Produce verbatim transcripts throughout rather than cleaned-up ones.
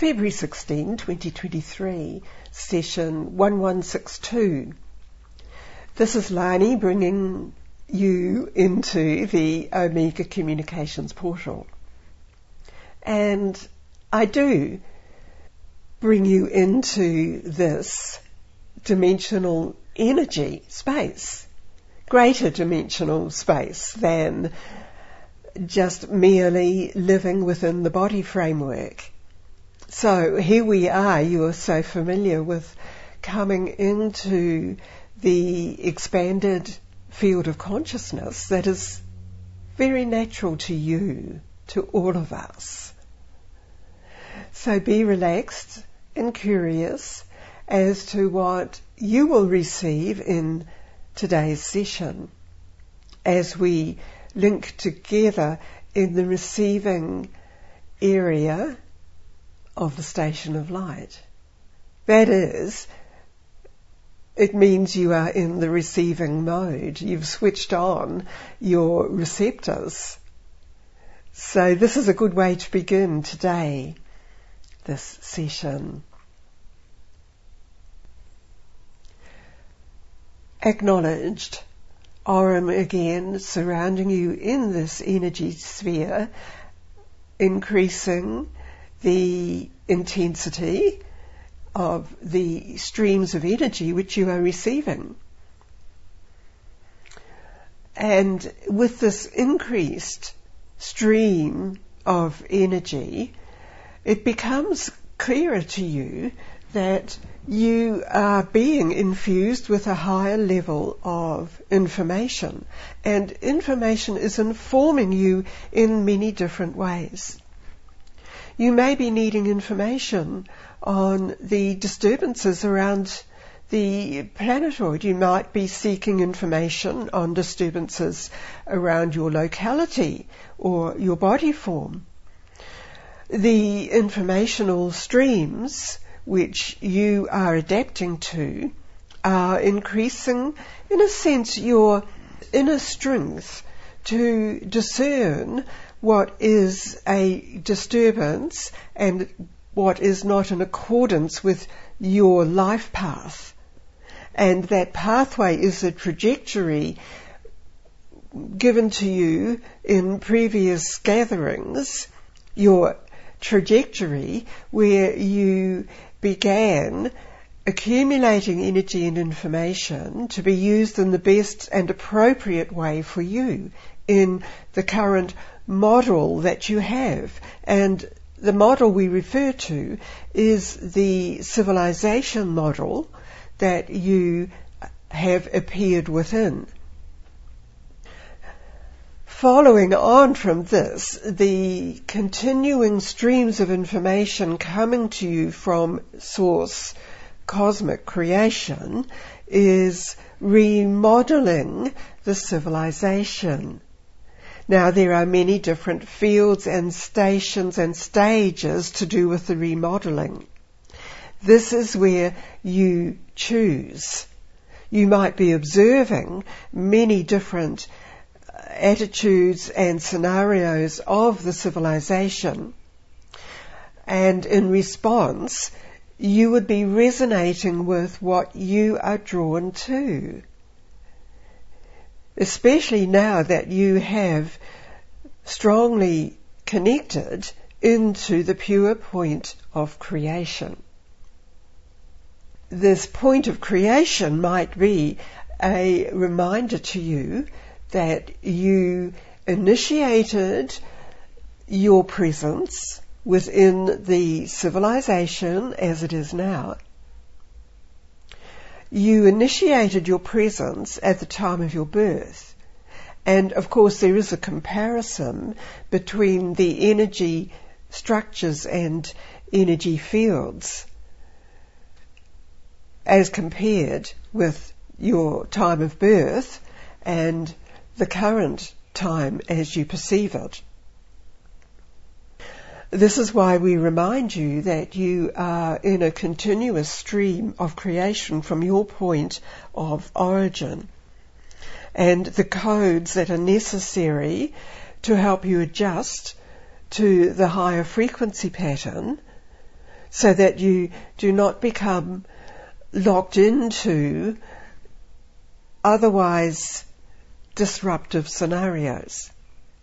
February sixteenth, twenty twenty-three, session one one six two. This is Lani bringing you into the Omega Communications portal. And I do bring you into this dimensional energy space, greater dimensional space than just merely living within the body framework. So here we are, you are so familiar with coming into the expanded field of consciousness that is very natural to you, to all of us. So be relaxed and curious as to what you will receive in today's session as we link together in the receiving area of the station of light. That is, it means you are in the receiving mode. You've switched on your receptors. So this is a good way to begin today, this session. Acknowledged. Aurum again surrounding you in this energy sphere, increasing the intensity of the streams of energy which you are receiving. And with this increased stream of energy, it becomes clearer to you that you are being infused with a higher level of information, and information is informing you in many different ways. You may be needing information on the disturbances around the planetoid. You might be seeking information on disturbances around your locality or your body form. The informational streams which you are adapting to are increasing, in a sense, your inner strength to discern what is a disturbance and what is not in accordance with your life path. And that pathway is a trajectory given to you in previous gatherings, your trajectory where you began accumulating energy and information to be used in the best and appropriate way for you in the current model that you have. And the model we refer to is the civilization model that you have appeared within. Following on from this, the continuing streams of information coming to you from source cosmic creation is remodeling the civilization. Now, there are many different fields and stations and stages to do with the remodeling. This is where you choose. You might be observing many different attitudes and scenarios of the civilization, and in response you would be resonating with what you are drawn to, especially now that you have strongly connected into the pure point of creation. This point of creation might be a reminder to you that you initiated your presence within the civilization as it is now. You initiated your presence at the time of your birth. And of course there is a comparison between the energy structures and energy fields as compared with your time of birth and the current time as you perceive it. This is why we remind you that you are in a continuous stream of creation from your point of origin, and the codes that are necessary to help you adjust to the higher frequency pattern so that you do not become locked into otherwise disruptive scenarios.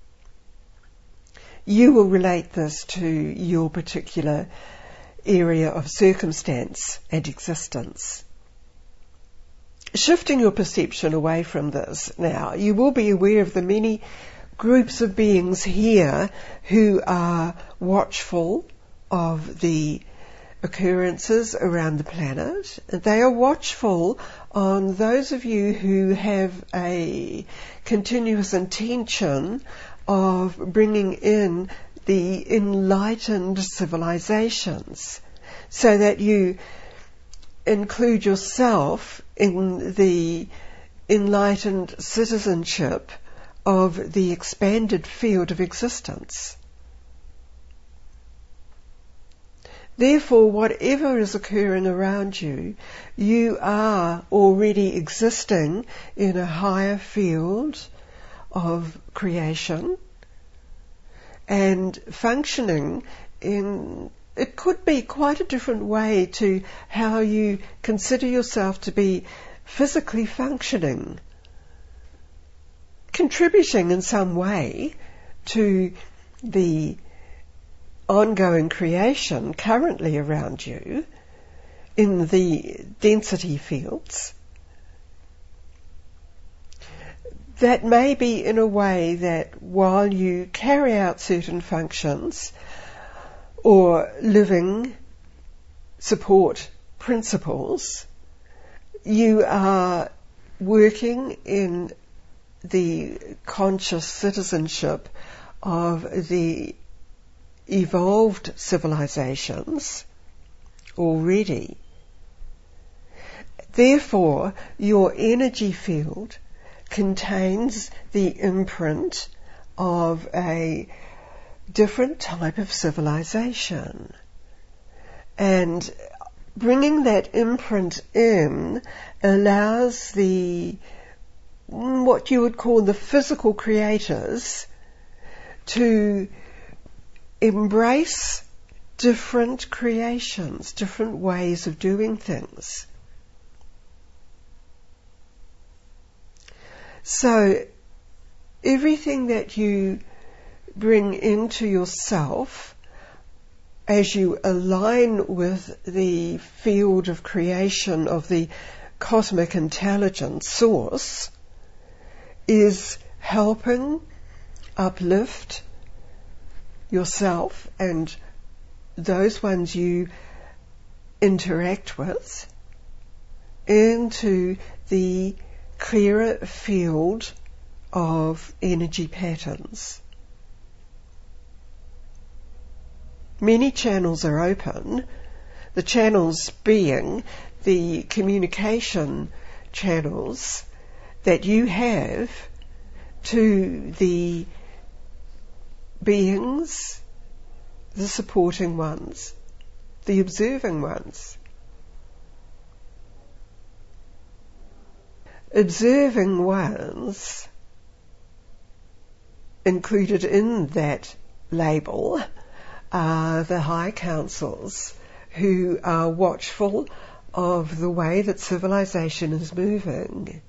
You will relate this to your particular area of circumstance and existence. Shifting your perception away from this now, you will be aware of the many groups of beings here who are watchful of the occurrences around the planet. They are watchful on those of you who have a continuous intention of bringing in the enlightened civilizations, so that you include yourself in the enlightened citizenship of the expanded field of existence. Therefore, whatever is occurring around you, you are already existing in a higher field of creation and functioning in, it could be quite a different way to how you consider yourself to be physically functioning, contributing in some way to the ongoing creation currently around you in the density fields. That may be in a way that while you carry out certain functions or living support principles, you are working in the conscious citizenship of the evolved civilizations already. Therefore, your energy field contains the imprint of a different type of civilization. And bringing that imprint in allows the, what you would call the physical creators, to embrace different creations, different ways of doing things. So everything that you bring into yourself as you align with the field of creation of the cosmic intelligence source is helping uplift yourself and those ones you interact with into the clearer field of energy patterns. Many channels are open, the channels being the communication channels that you have to the beings, the supporting ones, the observing ones. Observing ones included in that label are the high councils who are watchful of the way that civilization is moving,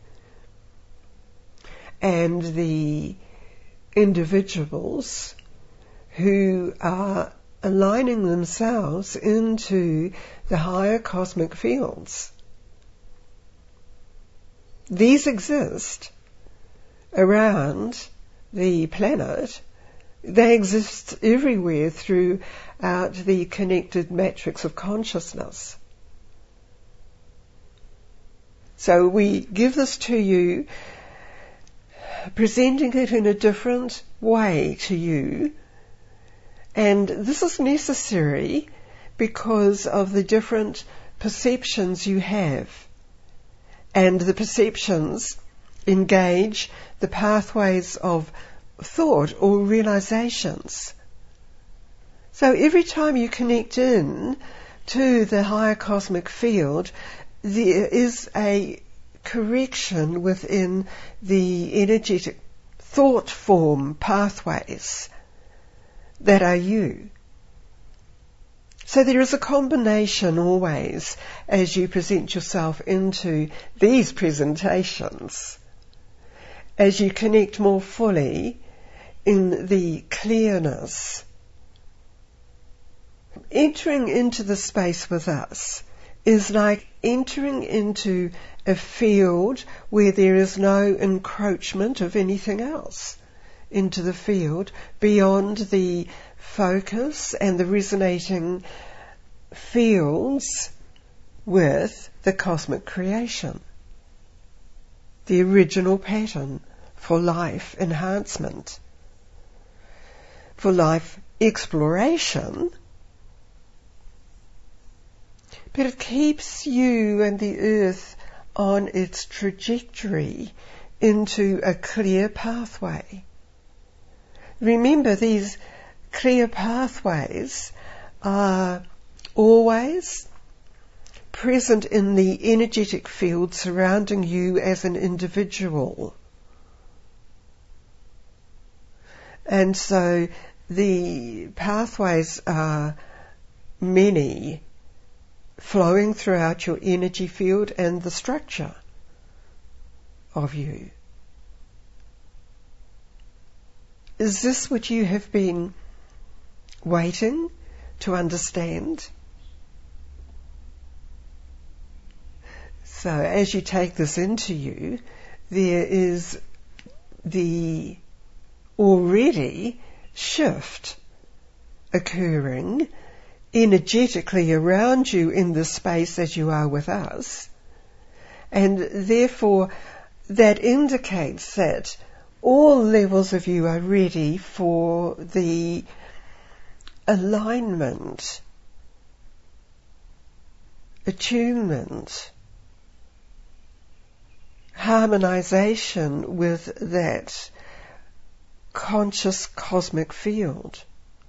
and the individuals who are aligning themselves into the higher cosmic fields. These exist around the planet. They exist everywhere throughout the connected matrix of consciousness. So we give this to you, presenting it in a different way to you, and this is necessary because of the different perceptions you have, and the perceptions engage the pathways of thought or realizations. So every time you connect in to the higher cosmic field, there is a correction within the energetic thought form pathways that are you. So there is a combination always as you present yourself into these presentations, as you connect more fully in the clearness. Entering into the space with us is like entering into a field where there is no encroachment of anything else into the field beyond the focus and the resonating fields with the cosmic creation, the original pattern for life enhancement, for life exploration. But it keeps you and the earth on its trajectory into a clear pathway. Remember, these clear pathways are always present in the energetic field surrounding you as an individual. And so the pathways are many, flowing throughout your energy field and the structure of you. Is this what you have been waiting to understand? So as you take this into you, there is the already shift occurring energetically around you in this space as you are with us, and therefore that indicates that all levels of you are ready for the alignment, attunement, harmonization with that conscious cosmic field.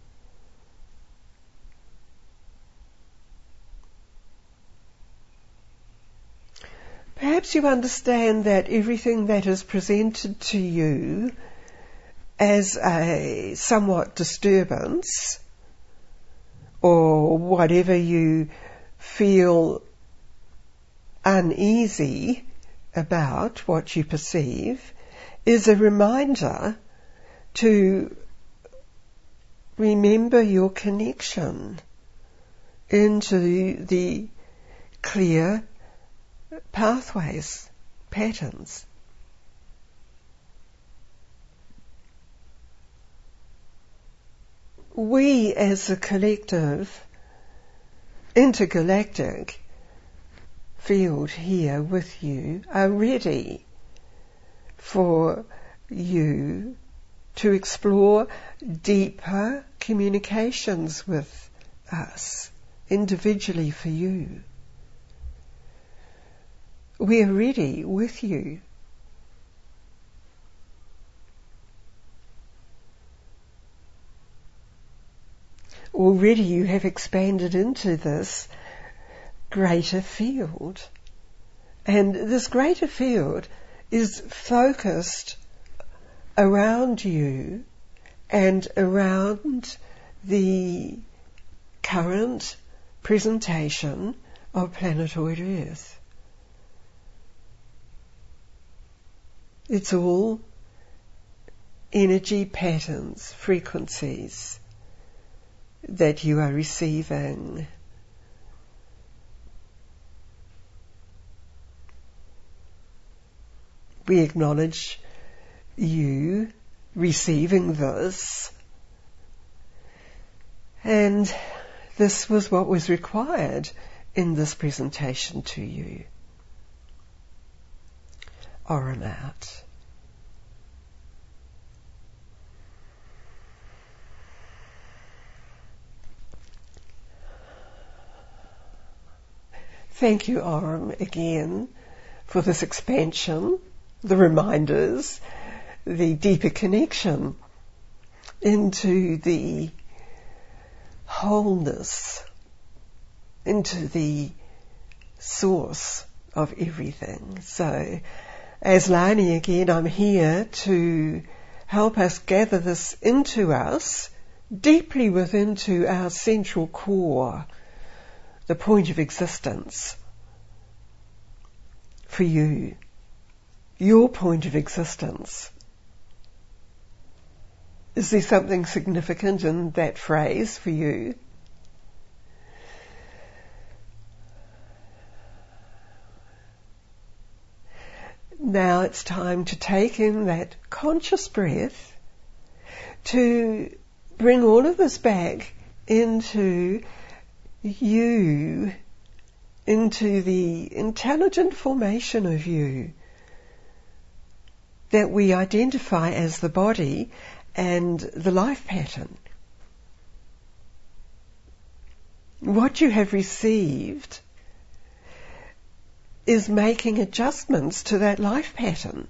Perhaps you understand that everything that is presented to you as a somewhat disturbance, or whatever you feel uneasy about what you perceive, is a reminder to remember your connection into the clear pathways, patterns. We as a collective, intergalactic field here with you are ready for you to explore deeper communications with us, individually for you. We are ready with you. Already you have expanded into this greater field. And this greater field is focused around you and around the current presentation of planetoid Earth. It's all energy patterns, frequencies that you are receiving. We acknowledge you receiving this, and this was what was required in this presentation to you. Aurum out. Thank you, Aurum, again for this expansion, the reminders, the deeper connection into the wholeness, into the source of everything. So, as Lani again, I'm here to help us gather this into us deeply within to our central core, the point of existence for you, your point of existence. Is there something significant in that phrase for you? Now it's time to take in that conscious breath, to bring all of this back into you, into the intelligent formation of you that we identify as the body and the life pattern. What you have received is making adjustments to that life pattern,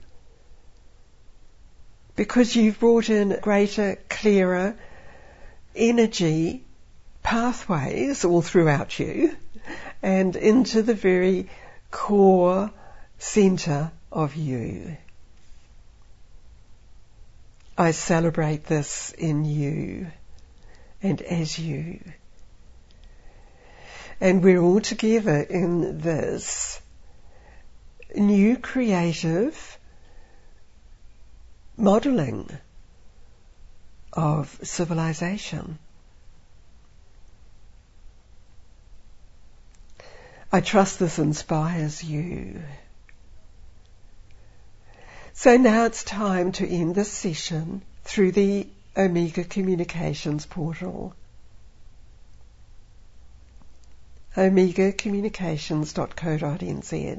because you've brought in greater, clearer energy pathways all throughout you and into the very core centre of you. I celebrate this in you and as you. And we're all together in this new creative modelling of civilization. I trust this inspires you. So now it's time to end this session through the Omega Communications portal. omega communications dot co dot n z.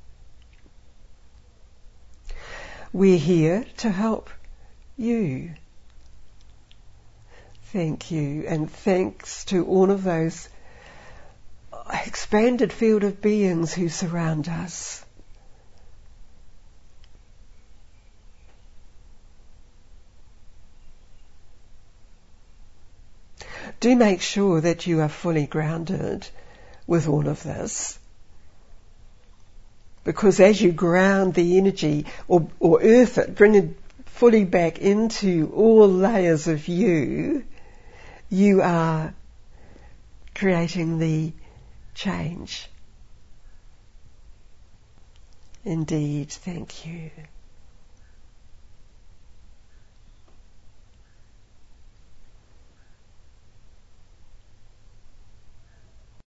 We're here to help you. Thank you, and thanks to all of those expanded field of beings who surround us. Do make sure that you are fully grounded with all of this, because as you ground the energy or, or earth it, bring it fully back into all layers of you, you are creating the change. Indeed, thank you.